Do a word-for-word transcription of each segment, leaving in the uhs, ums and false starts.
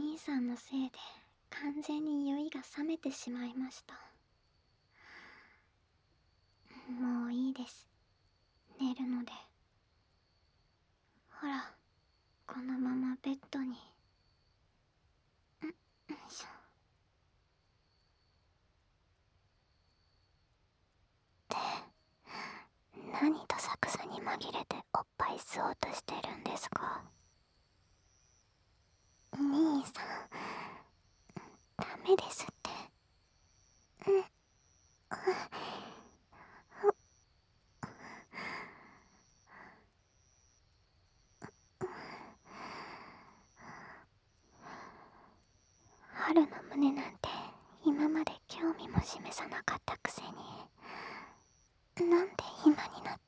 兄さんのせいで完全に酔いが覚めてしまいました。もういいです、寝るので。ほら、このままベッドに。んよいしょ。って何とさくさに紛れておっぱい吸おうとしてるんですか。兄さん、ダメですって。うん春の胸なんて今まで興味も示さなかったくせに、なんで今になって。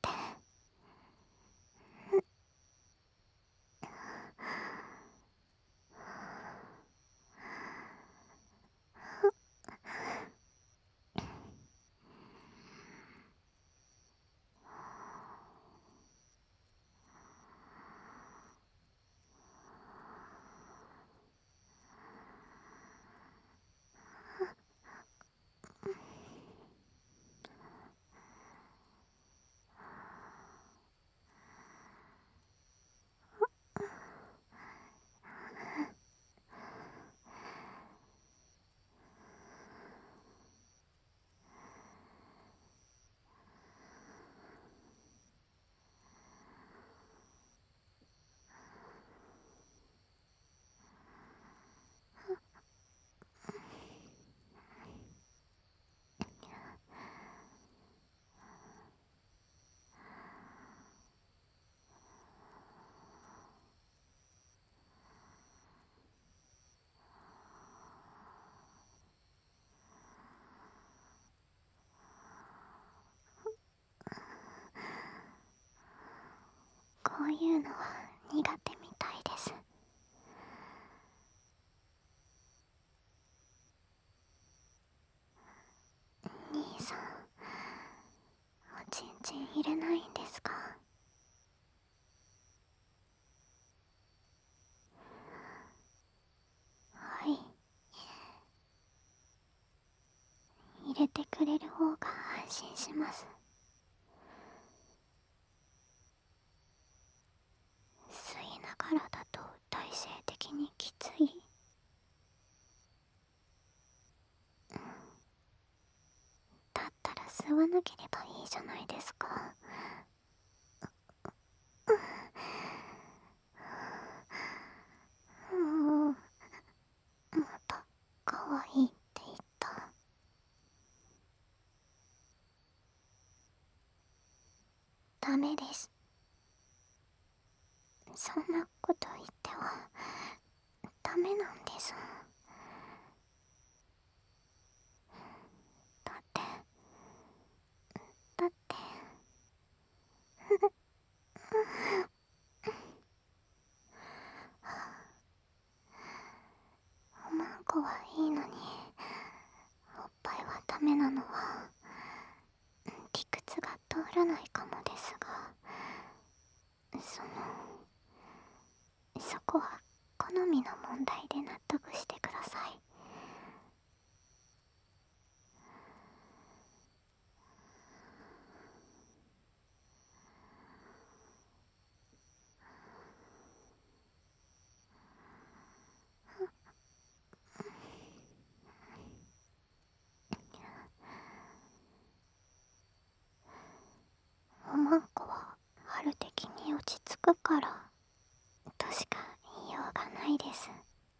こういうのは苦手みたいです。兄さん、おちんちん入れないんですか。はい、入れてくれる方が安心します。吸いながらだと体勢的にきつい。だったら吸わなければいいじゃないですか。もう、また可愛いって言った。ダメです。そんなこと言ってはダメなんです。だってだっておまんこはいいのに、おっぱいはダメなのは理屈が通らないかもですが、そのそこは好みの問題で納得してください。おまんこは春的に落ち着くからとしか言いようがないです。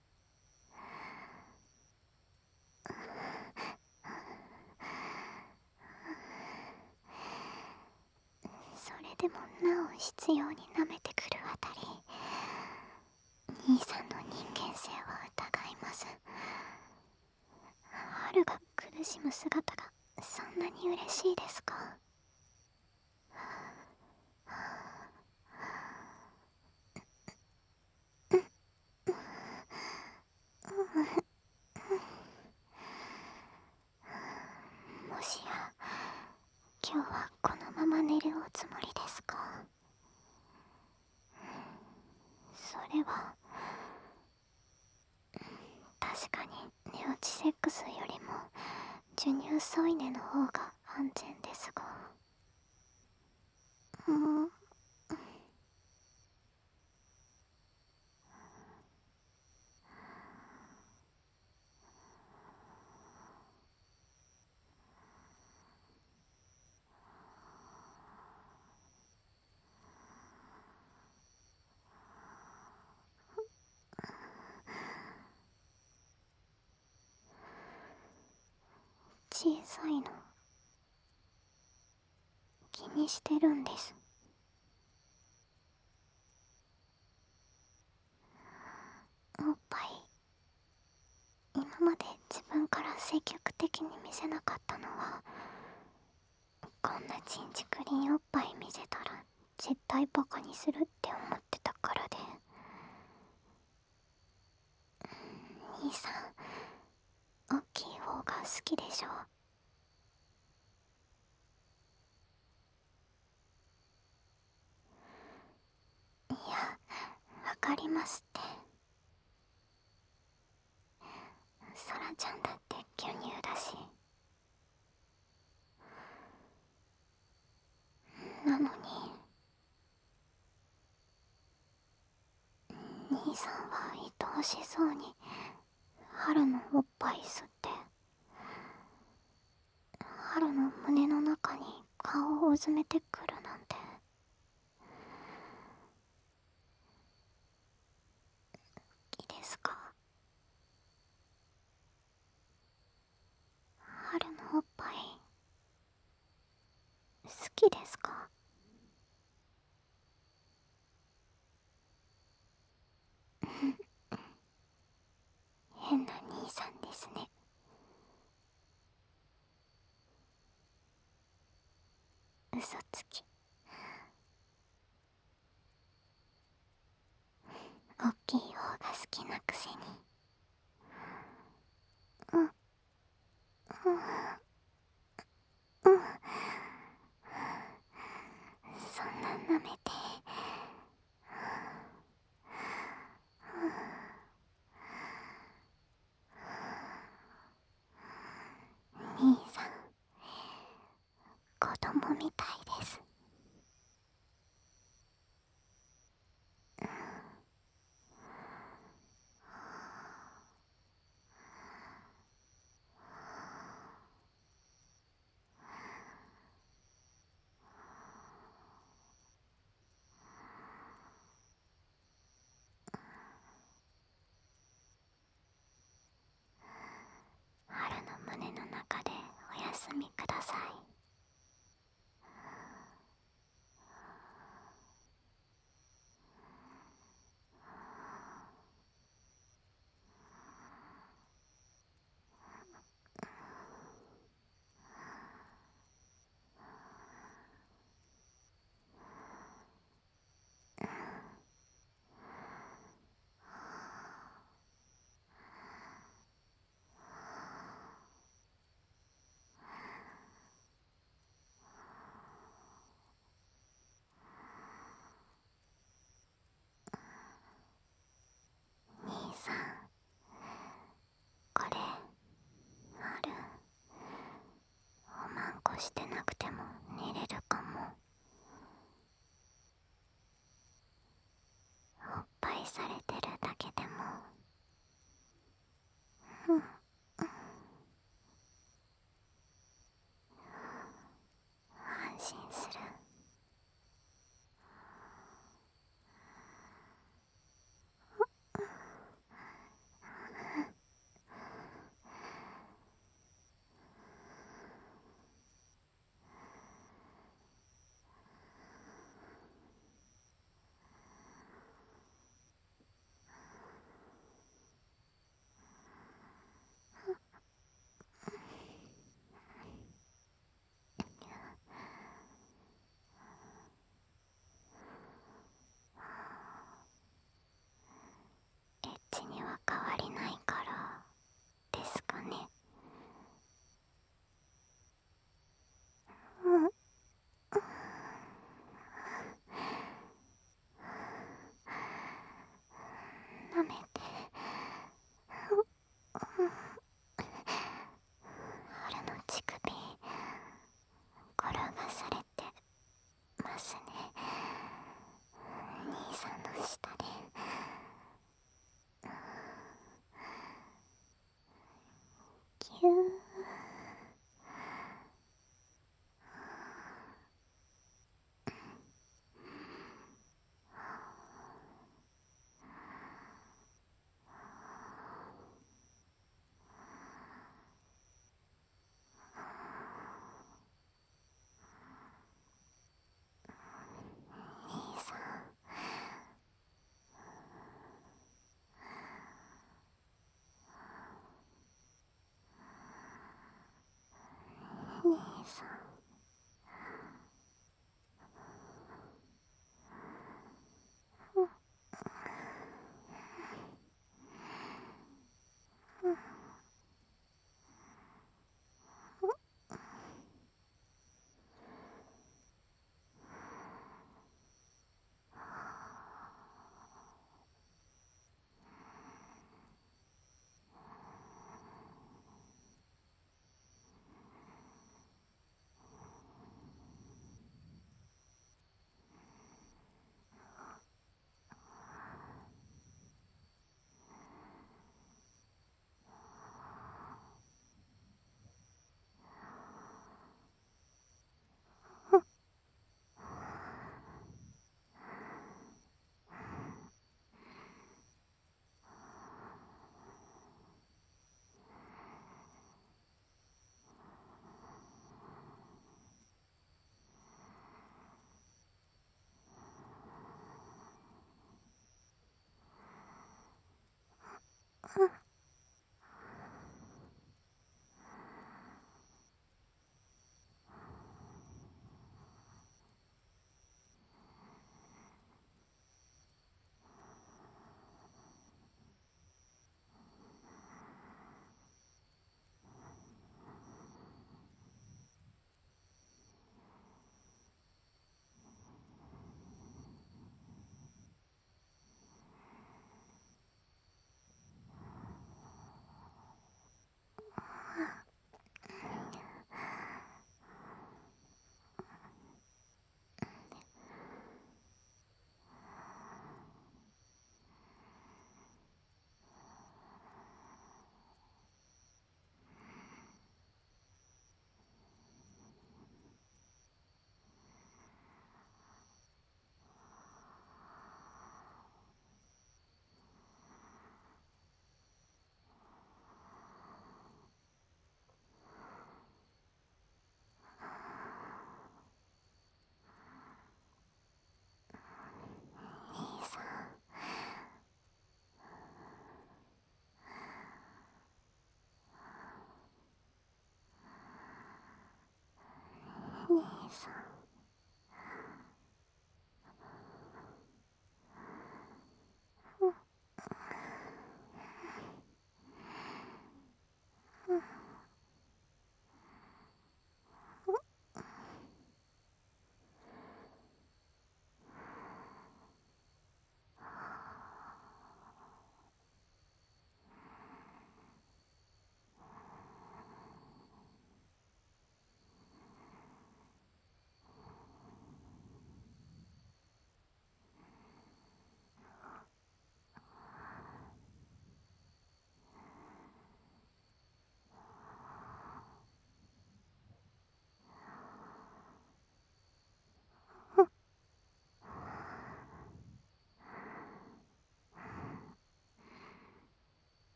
それでもなお執拗に舐めてくるあたり、兄さんの人間性は疑います。春が苦しむ姿がそんなに嬉しいですか。もしや今日はこのまま寝るおつもりですか。それは幼稚セックスよりも授乳添い寝の方が安全ですが。うん。小さいの気にしてるんです。おっぱい今まで自分から積極的に見せなかったのは、こんなちんちくりんおっぱい見せたら絶対バカにするって思ってたからで。兄さん、大きい方が好きでしょ。いや、わかりますって。ソラちゃんだって巨乳だし。なのに兄さんは愛おしそうに春のおっぱい吸って、春の胸の中に顔をうずめてくるなんて。いいですか？春のおっぱい好きですか？変な兄さんですね。嘘つき。大きい方が好きなくせに。うん、うん、うん。そんな舐めて。兄さん、子供みたいです。春の胸の中でお休みください。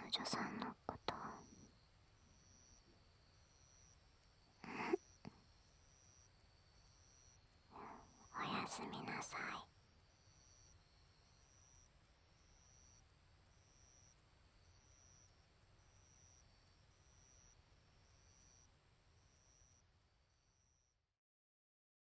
女さんのこと。おやすみなさい。